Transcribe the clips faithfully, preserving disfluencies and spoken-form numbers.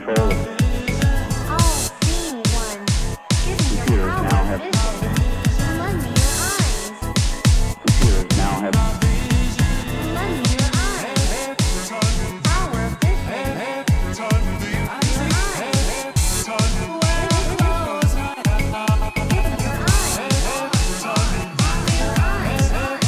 control of it. Oh, being one. Giving your Computers power now have vision. Lend me your eyes. computers now have Lend me your eyes. Power vision. Your eyes. Giving your eyes.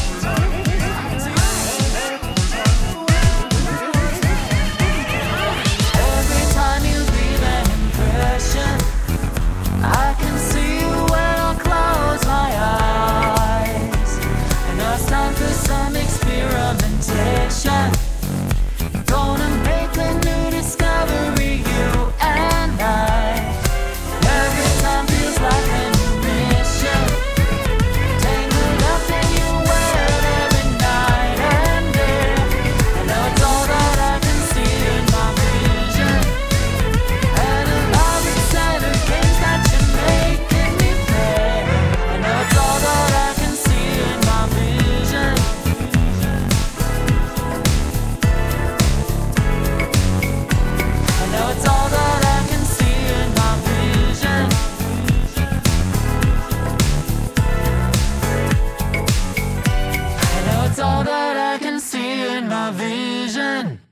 Every time you leave an impression, I can see you when I close my eyes. And now it's time for some experimentation. Gonna make a new discovery, you and I. Every time feels like a new mission. Tangled up in your web every night and day. I know it's all that I can see in my vision. And a love center games that you're making me play. I know it's all that I can see in my vision. I know it's all that I can see in my vision. I know it's all that I can see in my vision.